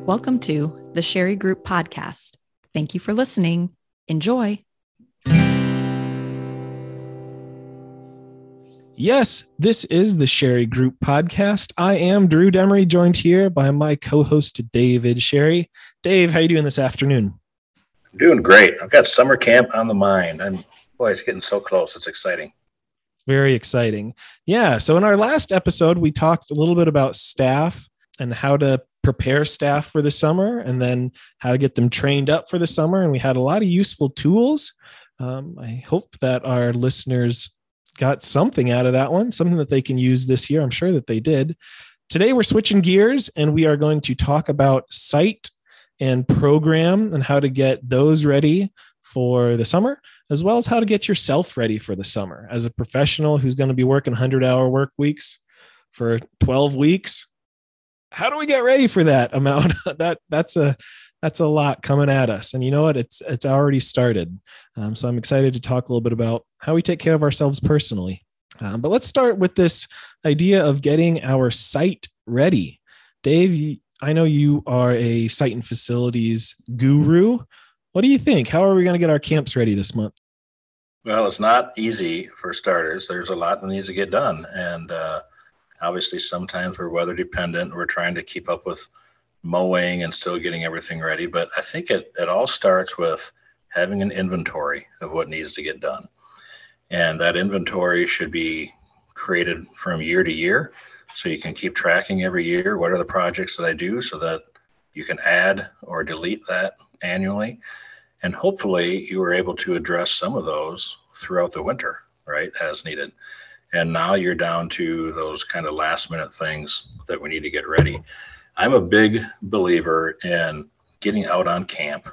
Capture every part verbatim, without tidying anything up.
Welcome to the Sherry Group Podcast. Thank you for listening. Enjoy. Yes, this is the Sherry Group Podcast. I am Drew Demery, joined here by my co-host David Sherry. Dave, how are you doing this afternoon? I'm doing great. I've got summer camp on the mind. I'm boy, it's getting so close. It's exciting. Very exciting. Yeah. So in our last episode, we talked a little bit about staff and how to prepare staff for the summer and then how to get them trained up for the summer. And we had a lot of useful tools. Um, I hope that our listeners got something out of that one, something that they can use this year. I'm sure that they did. Today, we're switching gears and we are going to talk about site and program and how to get those ready for the summer, as well as how to get yourself ready for the summer. As a professional who's going to be working one hundred hour work weeks for twelve weeks, how do we get ready for that amount? that that's a that's a lot coming at us. And you know what? It's it's already started. Um, so I'm excited to talk a little bit about how we take care of ourselves personally. Um, but let's start with this idea of getting our site ready. Dave, I know you are a site and facilities guru. What do you think? How are we going to get our camps ready this month? Well, it's not easy for starters. There's a lot that needs to get done. And uh, obviously, sometimes we're weather dependent. We're trying to keep up with mowing and still getting everything ready. But I think it, it all starts with having an inventory of what needs to get done. And that inventory should be created from year to year. So you can keep tracking every year. What are the projects that I do so that you can add or delete that annually. And hopefully you were able to address some of those throughout the winter, right, as needed. And now you're down to those kind of last minute things that we need to get ready. I'm a big believer in getting out on camp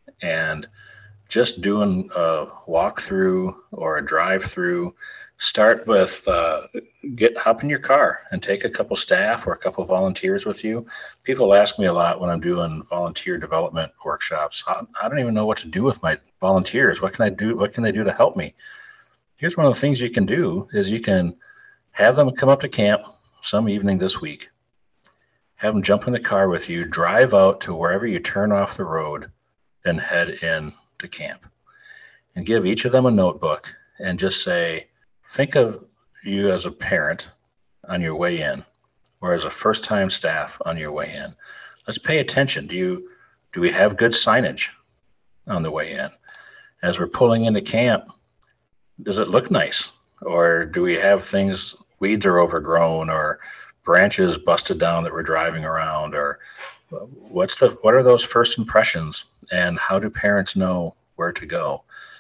and just doing a walk through or a drive through. Start with uh, get hop in your car and take a couple staff or a couple volunteers with you. People ask me a lot when I'm doing volunteer development workshops. I, I don't even know what to do with my volunteers. What can I do? What can they do to help me? Here's one of the things you can do is you can have them come up to camp some evening this week, have them jump in the car with you, drive out to wherever you turn off the road and head in to camp, and give each of them a notebook and just say, think of you as a parent on your way in or as a first-time staff on your way in. Let's pay attention. Do you do we have good signage on the way in? As we're pulling into camp, does it look nice? Or do we have things, weeds are overgrown or branches busted down that we're driving around? Or what's the what are those first impressions and how do parents know where to go?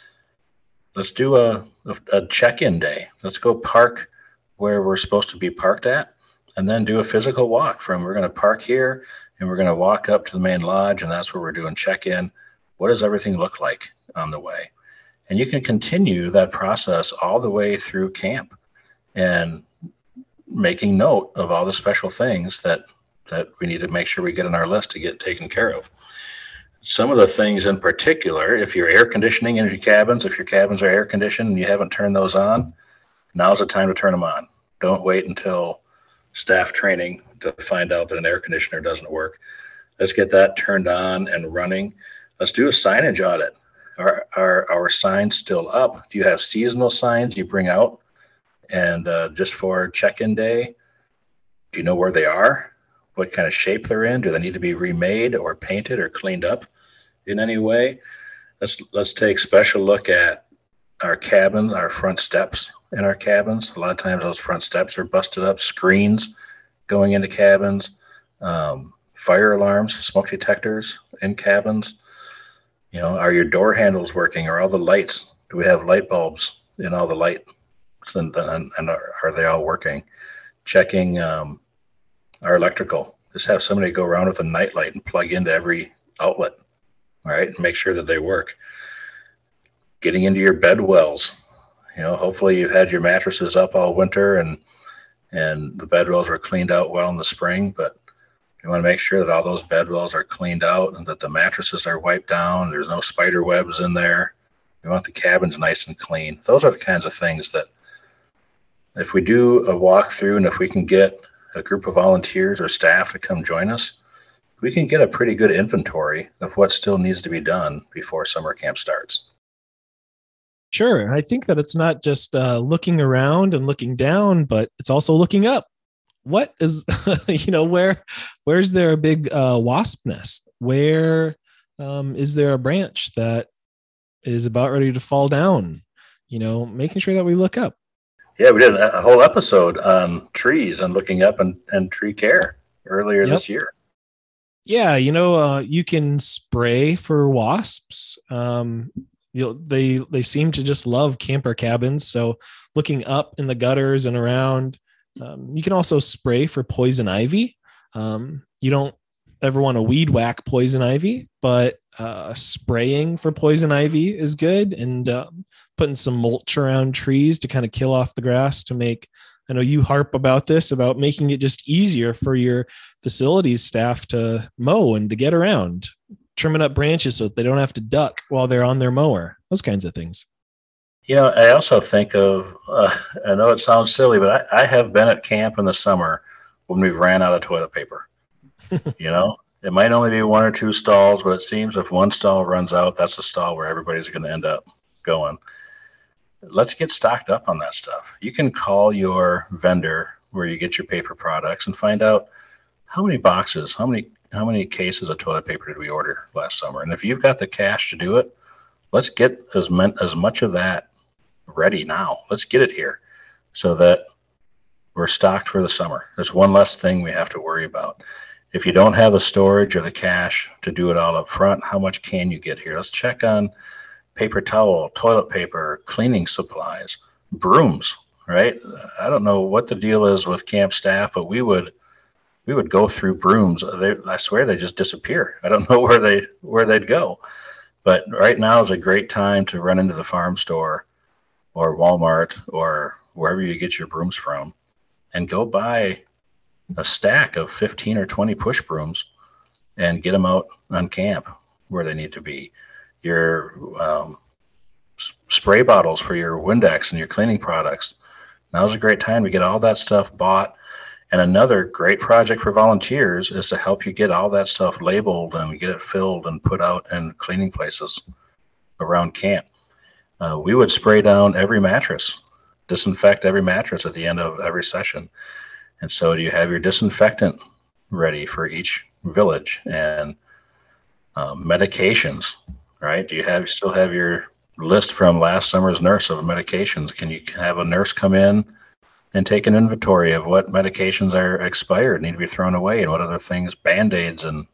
Let's do a, a check-in day. Let's go park where we're supposed to be parked at and then do a physical walk from we're going to park here and we're going to walk up to the main lodge and that's where we're doing check-in. What does everything look like on the way? And you can continue that process all the way through camp and making note of all the special things that, that we need to make sure we get on our list to get taken care of. Some of the things in particular, if you're air conditioning in your cabins, if your cabins are air conditioned and you haven't turned those on, now's the time to turn them on. Don't wait until staff training to find out that an air conditioner doesn't work. Let's get that turned on and running. Let's do a signage audit. Are, are our signs still up? Do you have seasonal signs you bring out and uh, just for check-in day? Do you know where they are? What kind of shape they're in? Do they need to be remade or painted or cleaned up in any way? Let's let's take special look at our cabins, our front steps in our cabins. A lot of times those front steps are busted up, screens going into cabins, um, fire alarms, smoke detectors in cabins. You know, are your door handles working? Are all the lights? Do we have light bulbs in all the lights? And, and, and are, are they all working? Checking um, our electrical. Just have somebody go around with a nightlight and plug into every outlet. All right, and make sure that they work. Getting into your bed wells. You know, hopefully you've had your mattresses up all winter and and the bed wells are cleaned out well in the spring, but you want to make sure that all those bed wells are cleaned out and that the mattresses are wiped down. There's no spider webs in there. You want the cabins nice and clean. Those are the kinds of things that if we do a walkthrough and if we can get a group of volunteers or staff to come join us, we can get a pretty good inventory of what still needs to be done before summer camp starts. Sure. I think that it's not just uh, looking around and looking down, but it's also looking up. What is, you know, where, where's there a big uh, wasp nest? Where um, is there a branch that is about ready to fall down? You know, making sure that we look up. Yeah, we did a whole episode on trees and looking up and, and tree care earlier yep. this year. Yeah, you know, uh, you can spray for wasps. Um, you know, they they seem to just love camper cabins. So looking up in the gutters and around, um, you can also spray for poison ivy. Um, you don't ever want to weed whack poison ivy, but uh, spraying for poison ivy is good, and uh, putting some mulch around trees to kind of kill off the grass to make, I know you harp about this, about making it just easier for your facilities staff to mow and to get around, trimming up branches so that they don't have to duck while they're on their mower, those kinds of things. You know, I also think of, uh, I know it sounds silly, but I, I have been at camp in the summer when we've ran out of toilet paper. You know, it might only be one or two stalls, but it seems if one stall runs out, that's the stall where everybody's going to end up going. Let's get stocked up on that stuff. You can call your vendor where you get your paper products and find out how many boxes, how many how many cases of toilet paper did we order last summer? And if you've got the cash to do it, let's get as, men, as much of that ready now. Let's get it here so that we're stocked for the summer. There's one less thing we have to worry about. If you don't have the storage or the cash to do it all up front, how much can you get here? Let's check on paper towel, toilet paper, cleaning supplies, brooms, right? I don't know what the deal is with camp staff, but we would we would go through brooms. They, I swear they just disappear. I don't know where they where they'd go. But right now is a great time to run into the farm store or Walmart or wherever you get your brooms from and go buy a stack of fifteen or twenty push brooms and get them out on camp where they need to be. Your um, spray bottles for your Windex and your cleaning products. Now's a great time to get all that stuff bought. And another great project for volunteers is to help you get all that stuff labeled and get it filled and put out in cleaning places around camp. Uh, we would spray down every mattress, disinfect every mattress at the end of every session. And so do you have your disinfectant ready for each village and um, medications? Right? Do you have still have your list from last summer's nurse of medications? Can you have a nurse come in and take an inventory of what medications are expired, need to be thrown away, and what other things, Band-Aids and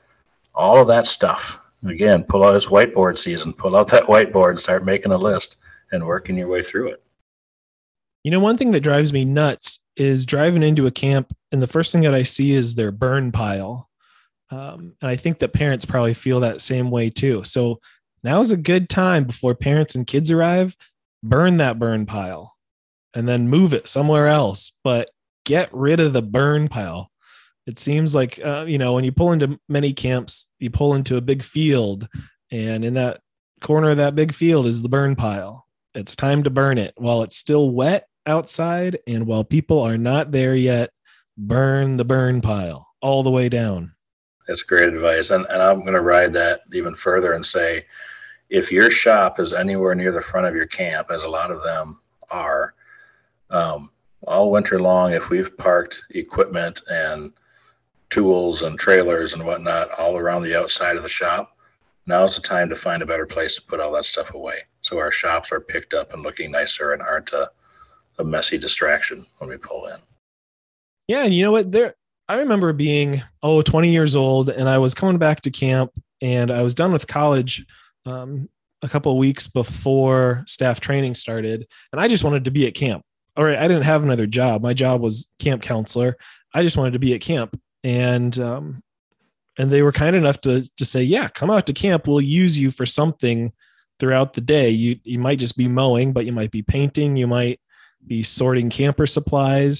all of that stuff? Again, pull out, it's whiteboard season. Pull out that whiteboard and start making a list and working your way through it. You know, one thing that drives me nuts is driving into a camp, and the first thing that I see is their burn pile. Um, and I think that parents probably feel that same way too. So now's a good time before parents and kids arrive, burn that burn pile and then move it somewhere else, but get rid of the burn pile. It seems like, uh, you know, when you pull into many camps, you pull into a big field, and in that corner of that big field is the burn pile. It's time to burn it while it's still wet outside. And while people are not there yet, burn the burn pile all the way down. That's great advice. And, and I'm going to ride that even further and say, if your shop is anywhere near the front of your camp, as a lot of them are, um, all winter long, if we've parked equipment and tools and trailers and whatnot all around the outside of the shop, now's the time to find a better place to put all that stuff away. So our shops are picked up and looking nicer and aren't a, a messy distraction when we pull in. Yeah. And you know what? There, I remember being, oh, twenty years old, and I was coming back to camp, and I was done with college um, a couple of weeks before staff training started. And I just wanted to be at camp. All right. I didn't have another job. My job was camp counselor. I just wanted to be at camp. And, um, and they were kind enough to, to say, yeah, come out to camp. We'll use you for something throughout the day. You, you might just be mowing, but you might be painting. You might be sorting camper supplies.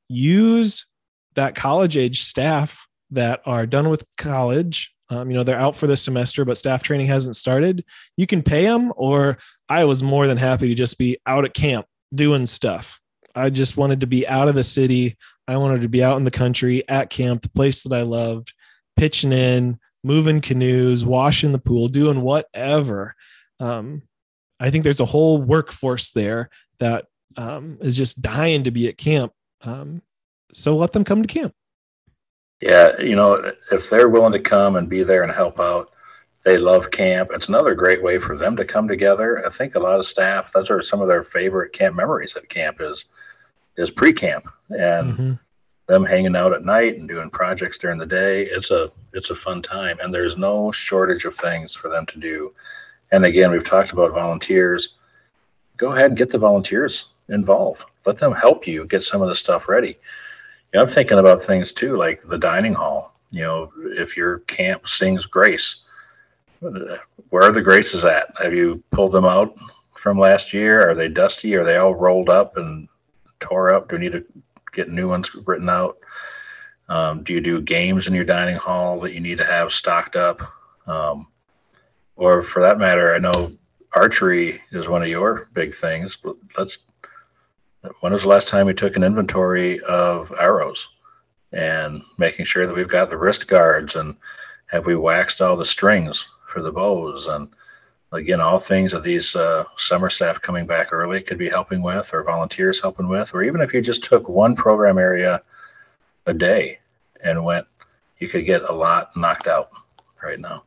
Use that college age staff that are done with college. Um, you know, they're out for the semester, but staff training hasn't started. You can pay them, or I was more than happy to just be out at camp doing stuff. I just wanted to be out of the city. I wanted to be out in the country at camp, the place that I loved, pitching in, moving canoes, washing the pool, doing whatever. Um, I think there's a whole workforce there that um, is just dying to be at camp. Um, so let them come to camp. Yeah, you know, if they're willing to come and be there and help out, they love camp. It's another great way for them to come together. I think a lot of staff, those are some of their favorite camp memories at camp is is pre-camp and mm-hmm. them hanging out at night and doing projects during the day. It's a it's a fun time, and there's no shortage of things for them to do. And again, we've talked about volunteers. Go ahead and get the volunteers involved. Let them help you get some of the stuff ready. You know, I'm thinking about things too, like the dining hall. You know, if your camp sings grace, where are the graces at? Have you pulled them out from last year? Are they dusty? Are they all rolled up and tore up? Do we need to get new ones written out? Um, do you do games in your dining hall that you need to have stocked up? Um, or for that matter, I know archery is one of your big things, but let's, when was the last time we took an inventory of arrows and making sure that we've got the wrist guards, and have we waxed all the strings for the bows? And again, all things that these uh, summer staff coming back early could be helping with, or volunteers helping with, or even if you just took one program area a day and went, you could get a lot knocked out right now.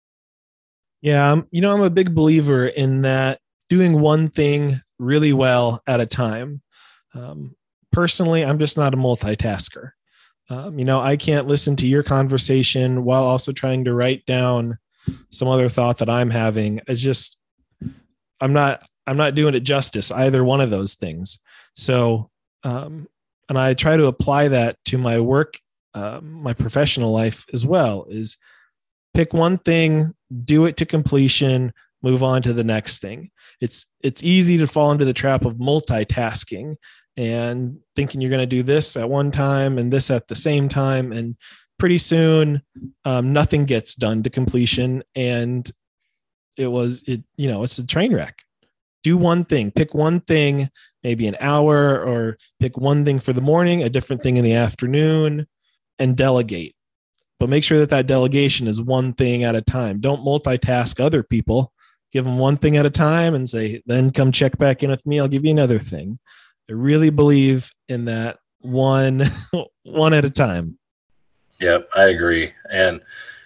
Yeah, um, you know, I'm a big believer in that doing one thing really well at a time. Um, personally, I'm just not a multitasker. Um, you know, I can't listen to your conversation while also trying to write down some other thought that I'm having. It's just, I'm not, I'm not doing it justice, either one of those things. So, um, and I try to apply that to my work, um, my professional life as well, is pick one thing, do it to completion, move on to the next thing. It's, it's easy to fall into the trap of multitasking and thinking you're going to do this at one time and this at the same time. And pretty soon, um, nothing gets done to completion. And it was, it, you know, it's a train wreck. Do one thing, pick one thing, maybe an hour, or pick one thing for the morning, a different thing in the afternoon, and delegate. But make sure that that delegation is one thing at a time. Don't multitask other people. Give them one thing at a time and say, then come check back in with me. I'll give you another thing. I really believe in that one, one at a time. Yep, I agree. And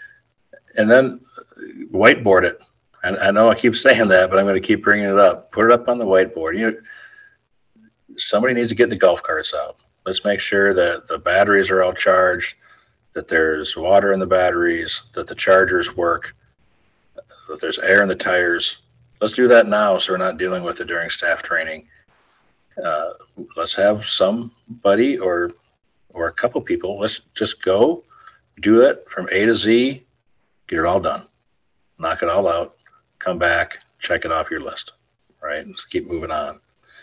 and then whiteboard it. I, I know I keep saying that, but I'm going to keep bringing it up. Put it up on the whiteboard. You know, somebody needs to get the golf carts out. Let's make sure that the batteries are all charged, that there's water in the batteries, that the chargers work, that there's air in the tires. Let's do that now so we're not dealing with it during staff training. Uh, let's have somebody or or a couple people, let's just go do it from A to Z, get it all done, knock it all out, come back, check it off your list, right? Let's keep moving on.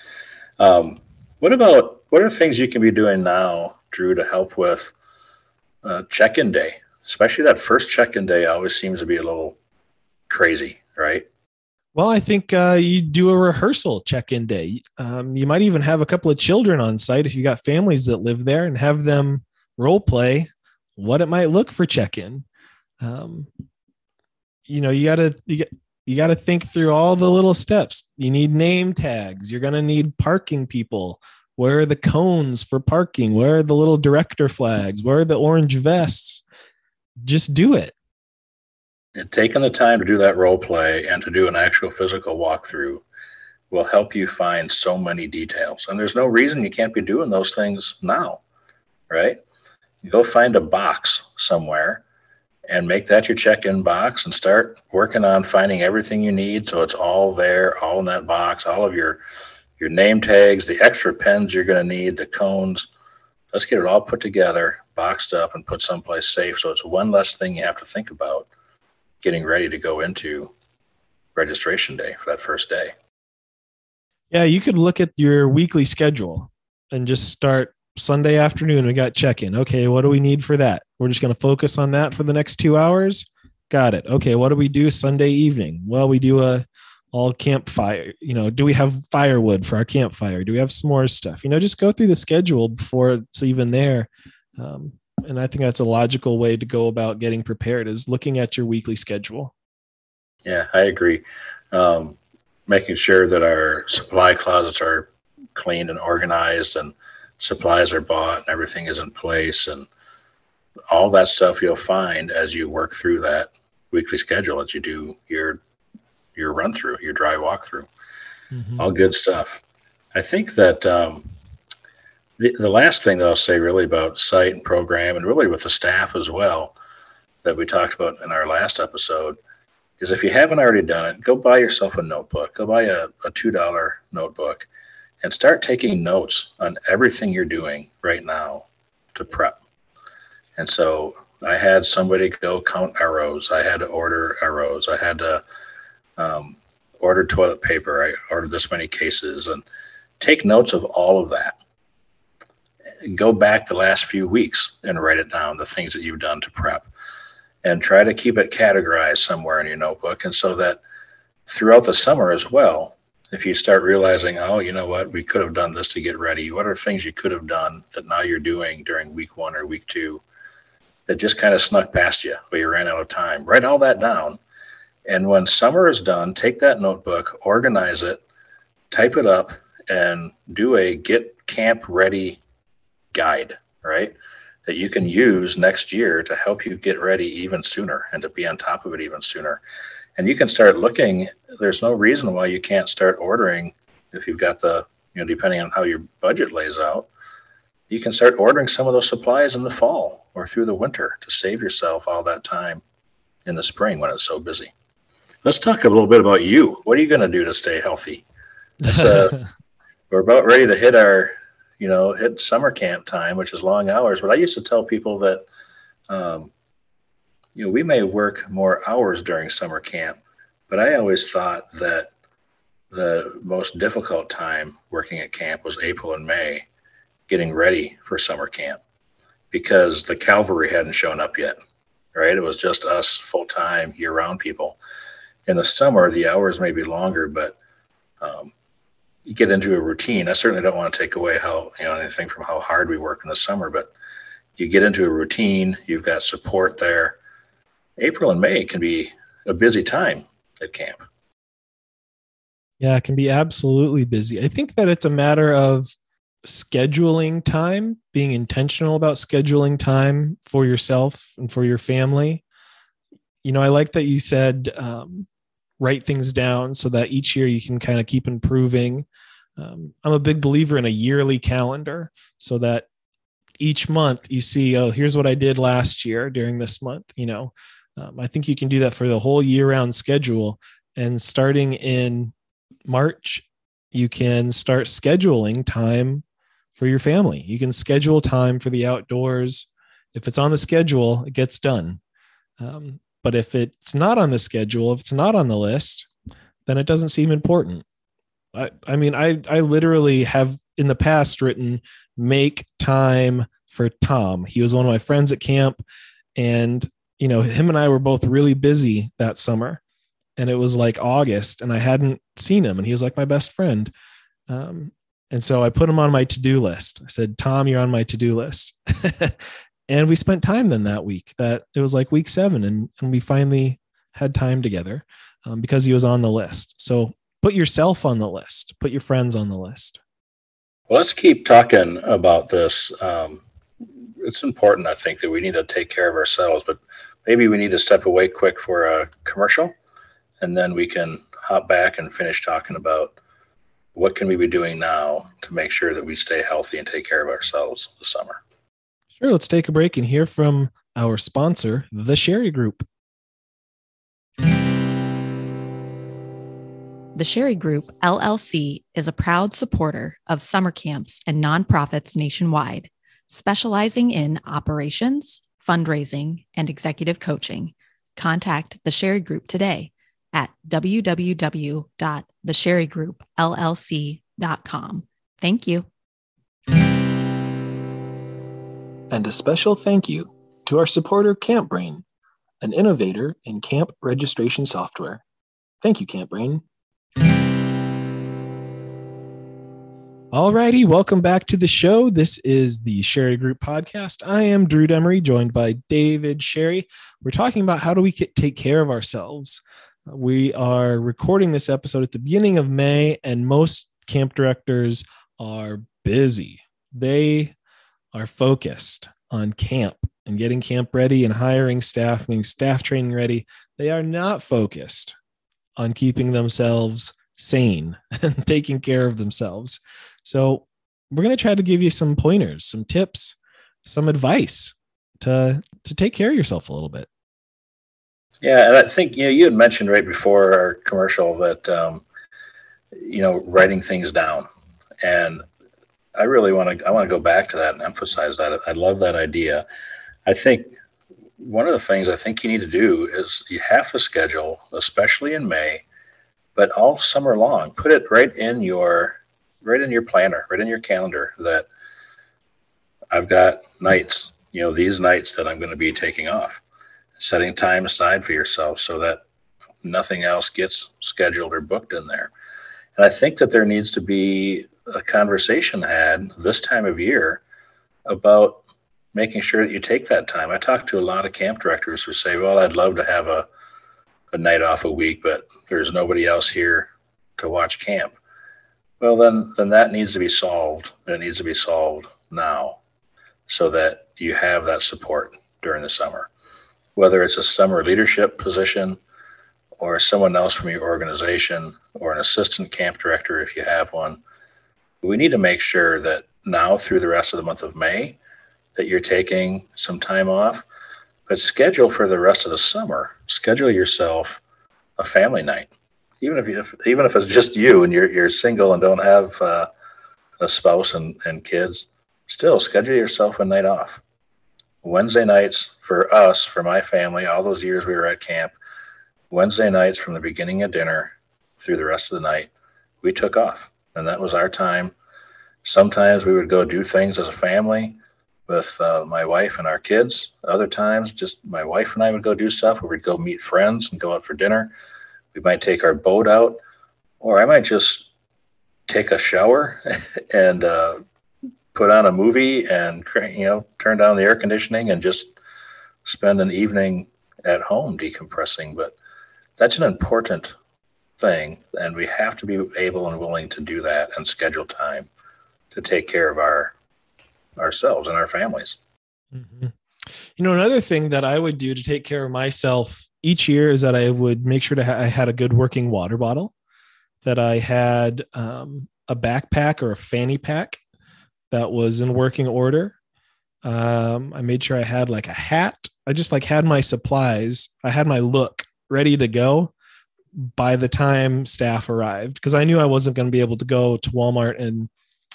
Um, what about, what are things you can be doing now, Drew, to help with uh, check-in day? Especially that first check-in day always seems to be a little crazy, right? Well, I think uh, you do a rehearsal check-in day. Um, you might even have a couple of children on site if you got families that live there, and have them role play what it might look for check-in. Um, you know, you gotta you got you gotta think through all the little steps. You need name tags. You're gonna need parking people. Where are the cones for parking? Where are the little director flags? Where are the orange vests? Just do it. And taking the time to do that role play and to do an actual physical walkthrough will help you find so many details. And there's no reason you can't be doing those things now, right? You go find a box somewhere and make that your check-in box and start working on finding everything you need. So it's all there, all in that box, all of your, your name tags, the extra pens you're going to need, the cones. Let's get it all put together, boxed up, and put someplace safe. So it's one less thing you have to think about getting ready to go into registration day for that first day. Yeah, you could look at your weekly schedule and just start Sunday afternoon. We got check-in. Okay, what do we need for that? We're just going to focus on that for the next two hours. Got it. Okay, what do we do Sunday evening? Well, we do a all campfire. You know, do we have firewood for our campfire? Do we have s'mores stuff? You know, just go through the schedule before it's even there. Um, And I think that's a logical way to go about getting prepared, is looking at your weekly schedule. Yeah, I agree. Um, making sure that our supply closets are cleaned and organized and supplies are bought and everything is in place, and all that stuff you'll find as you work through that weekly schedule, as you do your your run through, your dry walk through. Mm-hmm. All good stuff. I think that um, the, the last thing that I'll say really about site and program, and really with the staff as well, that we talked about in our last episode, is if you haven't already done it, go buy yourself a notebook. Go buy a, a two dollar notebook and start taking notes on everything you're doing right now to prep. And so I had somebody go count arrows. I had to order arrows. I had to um, order toilet paper. I ordered this many cases, and take notes of all of that. Go back the last few weeks and write it down, the things that you've done to prep, and try to keep it categorized somewhere in your notebook. And so that throughout the summer as well, if you start realizing, oh, you know what, we could have done this to get ready. What are things you could have done that now you're doing during week one or week two that just kind of snuck past you, but you ran out of time? Write all that down. And when summer is done, take that notebook, organize it, type it up, and do a get camp ready guide, right? That you can use next year to help you get ready even sooner and to be on top of it even sooner. And you can start looking. There's no reason why you can't start ordering, if you've got the, you know, depending on how your budget lays out, you can start ordering some of those supplies in the fall or through the winter to save yourself all that time in the spring when it's so busy. Let's talk a little bit about you. What are you going to do to stay healthy? Uh, we're about ready to hit our, you know, hit summer camp time, which is long hours. But I used to tell people that, um, you know, we may work more hours during summer camp, but I always thought that the most difficult time working at camp was April and May, getting ready for summer camp, because the cavalry hadn't shown up yet, right? It was just us full-time, year-round people. In the summer, the hours may be longer, but um, you get into a routine. I certainly don't want to take away how, you know, anything from how hard we work in the summer, but you get into a routine, you've got support there. April and May can be a busy time at camp. Yeah, it can be absolutely busy. I think that it's a matter of scheduling time, being intentional about scheduling time for yourself and for your family. You know, I like that you said, um, write things down so that each year you can kind of keep improving. Um, I'm a big believer in a yearly calendar, so that each month you see, oh, here's what I did last year during this month. You know, um, I think you can do that for the whole year round schedule. And starting in March, you can start scheduling time for your family. You can schedule time for the outdoors. If it's on the schedule, it gets done. Um, but if it's not on the schedule, if it's not on the list, then it doesn't seem important. I, I mean, I, I literally have in the past written, make time for Tom. He was one of my friends at camp, and, you know, him and I were both really busy that summer, and it was like August and I hadn't seen him, and he was like my best friend. Um, and so I put him on my to-do list. I said, Tom, you're on my to-do list. And we spent time then that week. That it was like week seven, and, and we finally had time together um, because he was on the list. So put yourself on the list, put your friends on the list. Well, let's keep talking about this. Um, it's important, I think, that we need to take care of ourselves, but maybe we need to step away quick for a commercial, and then we can hop back and finish talking about what can we be doing now to make sure that we stay healthy and take care of ourselves this summer. Sure, let's take a break and hear from our sponsor, The Sherry Group. The Sherry Group, L L C, is a proud supporter of summer camps and nonprofits nationwide, specializing in operations, fundraising, and executive coaching. Contact The Sherry Group today at w w w dot the sherry group l l c dot com. Thank you. And a special thank you to our supporter, CampBrain, an innovator in camp registration software. Thank you, CampBrain. All righty, welcome back to the show. This is the Sherry Group Podcast. I am Drew Demery, joined by David Sherry. We're talking about how do we take care of ourselves. We are recording this episode at the beginning of May, and most camp directors are busy. They are focused on camp and getting camp ready and hiring staff, getting staff training ready. They are not focused on keeping themselves sane and taking care of themselves. So we're going to try to give you some pointers, some tips, some advice to, to take care of yourself a little bit. Yeah, and I think, you know, you had mentioned right before our commercial that, um, you know, writing things down. And I really want to, I want to go back to that and emphasize that. I love that idea. I think one of the things I think you need to do is you have to schedule, especially in May, but all summer long, put it right in your, right in your planner, right in your calendar that I've got nights, you know, these nights that I'm going to be taking off. Setting time aside for yourself so that nothing else gets scheduled or booked in there. And I think that there needs to be a conversation had this time of year about making sure that you take that time. I talk to a lot of camp directors who say, well, I'd love to have a, a night off a week, but there's nobody else here to watch camp. Well, then, then that needs to be solved. And it needs to be solved now so that you have that support during the summer. Whether it's a summer leadership position or someone else from your organization or an assistant camp director, if you have one, we need to make sure that now through the rest of the month of May that you're taking some time off, but schedule for the rest of the summer. Schedule yourself a family night, even if you, if, even if it's just you and you're you're single and don't have uh, a spouse and, and kids. Still schedule yourself a night off. Wednesday nights for us, for my family, all those years we were at camp, Wednesday nights from the beginning of dinner through the rest of the night, we took off. And that was our time. Sometimes we would go do things as a family with uh, my wife and our kids. Other times, just my wife and I would go do stuff where we'd go meet friends and go out for dinner. We might take our boat out, or I might just take a shower and uh, put on a movie and, you know, turn down the air conditioning and just spend an evening at home decompressing. But that's an important thing. And we have to be able and willing to do that and schedule time to take care of our ourselves and our families. Mm-hmm. You know, another thing that I would do to take care of myself each year is that I would make sure to ha- I had a good working water bottle, that I had um, a backpack or a fanny pack that was in working order. Um, I made sure I had like a hat. I just like had my supplies. I had my look ready to go by the time staff arrived, because I knew I wasn't going to be able to go to Walmart and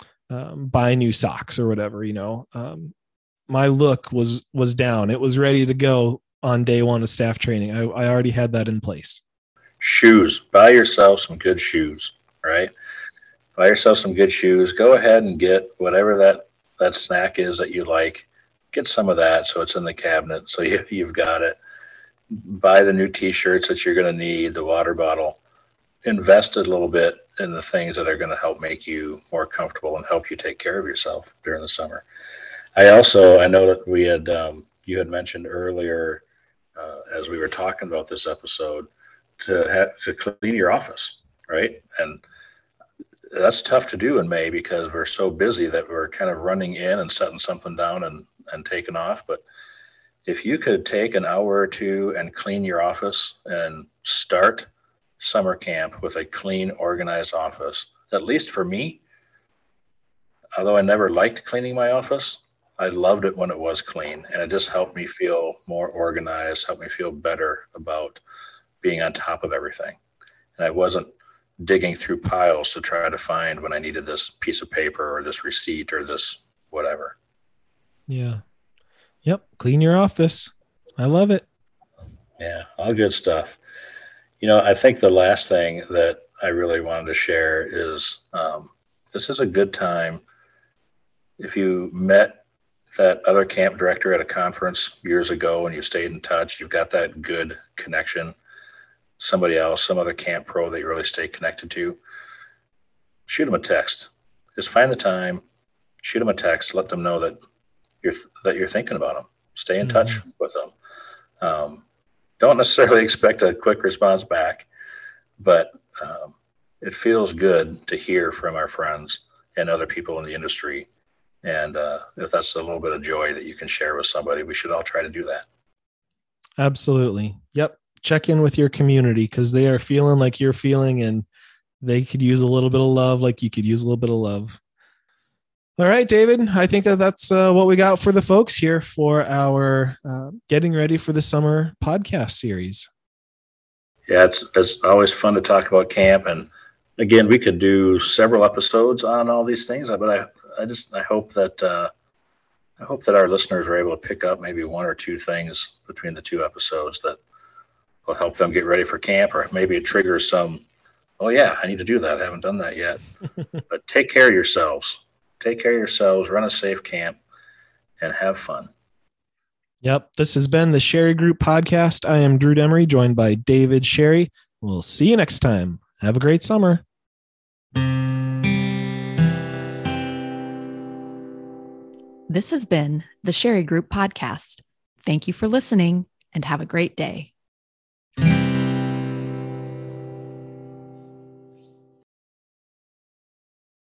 um, buy new socks or whatever, you know. Um, my look was, was down. It was ready to go on day one of staff training. I, I already had that in place. Shoes, buy yourself some good shoes, right? Buy yourself some good shoes. Go ahead and get whatever that, that snack is that you like. Get some of that so it's in the cabinet so you, you've got it. Buy the new T-shirts that you're going to need, the water bottle. Invest a little bit in the things that are going to help make you more comfortable and help you take care of yourself during the summer. I also, I know that we had, um, you had mentioned earlier uh, as we were talking about this episode to have to clean your office, right? And that's tough to do in May because we're so busy that we're kind of running in and setting something down and, and taking off. But if you could take an hour or two and clean your office and start summer camp with a clean, organized office, at least for me, although I never liked cleaning my office, I loved it when it was clean, and it just helped me feel more organized, helped me feel better about being on top of everything. And I wasn't digging through piles to try to find when I needed this piece of paper or this receipt or this whatever. Yeah. Yep. Clean your office. I love it. Yeah. All good stuff. You know, I think the last thing that I really wanted to share is um, this is a good time. If you met that other camp director at a conference years ago and you stayed in touch, you've got that good connection, somebody else, some other camp pro that you really stay connected to, shoot them a text just find the time, shoot them a text, let them know that you're that you're thinking about them. Stay in mm-hmm. touch with them. Um, don't necessarily expect a quick response back, but um, it feels good to hear from our friends and other people in the industry. And uh, if that's a little bit of joy that you can share with somebody, we should all try to do that. Absolutely. Yep. Check in with your community because they are feeling like you're feeling, and they could use a little bit of love like you could use a little bit of love. All right, David, I think that that's uh, what we got for the folks here for our uh, Getting Ready for the Summer podcast series. Yeah, it's, it's always fun to talk about camp. And again, we could do several episodes on all these things, but I, I just, I hope that, uh, I hope that our listeners are able to pick up maybe one or two things between the two episodes that will help them get ready for camp, or maybe it triggers some, oh yeah, I need to do that. I haven't done that yet. But take care of yourselves. Take care of yourselves, run a safe camp, and have fun. Yep. This has been the Sherry Group Podcast. I am Drew Demery, joined by David Sherry. We'll see you next time. Have a great summer. This has been the Sherry Group Podcast. Thank you for listening and have a great day.